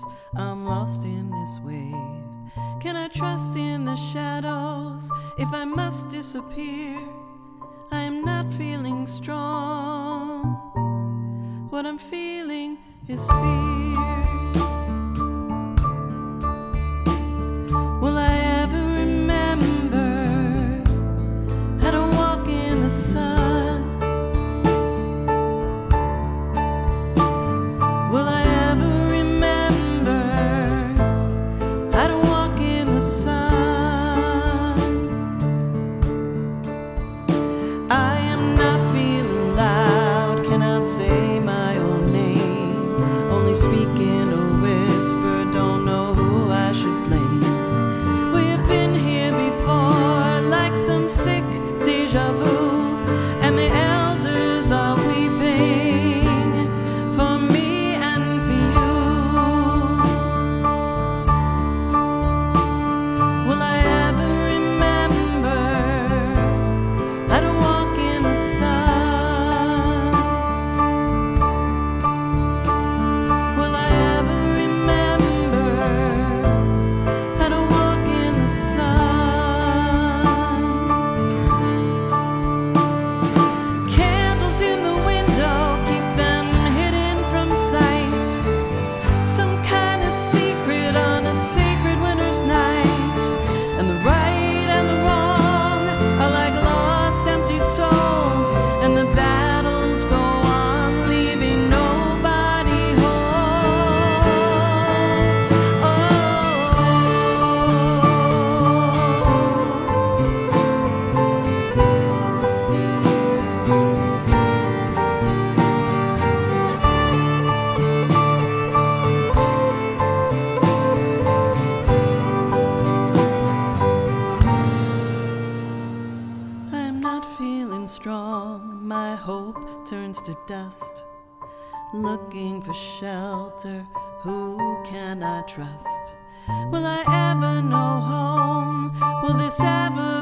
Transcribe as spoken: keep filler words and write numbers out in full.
I'm lost in this wave. Can I trust in the shadows if I must disappear? I am not feeling strong. What I'm feeling is fear. Will I ever remember how to walk in the sun? Will I ever remember how to walk in the sun? I am not feeling loud, cannot say my own name, only speaking a whisper, don't know who I should blame. We have been here before, like some sick deja vu, and the elders are weeping for me and for you. Will I ever remember how to walk in the sun? Will I ever remember how to walk in the sun? Candles in the window, keep them hidden from sight. Some kind of secret on a sacred winter's night. And the right and the wrong are like lost empty souls, and the battles go on, leaving nobody whole. Oh. I am not feeling strong, my hope turns to dust. Looking for shelter, who can I trust? Will I ever know home? Will this ever